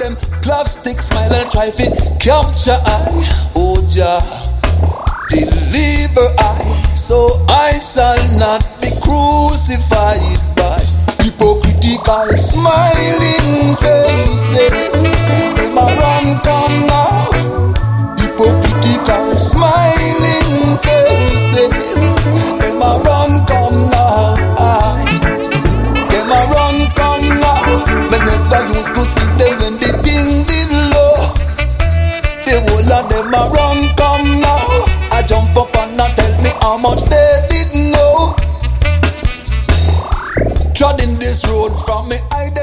them plastic smile and try to capture I. Oh Jah, deliver I, so I shall not be crucified by hypocritical smiling faces. Them a run come now, hypocritical smiling faces. Them a run come now, them a run come now. Me never used to see them when the thing did low. The whole of them a run come now. I jump up and I tell me how much they didn't know. Treading this road from me, I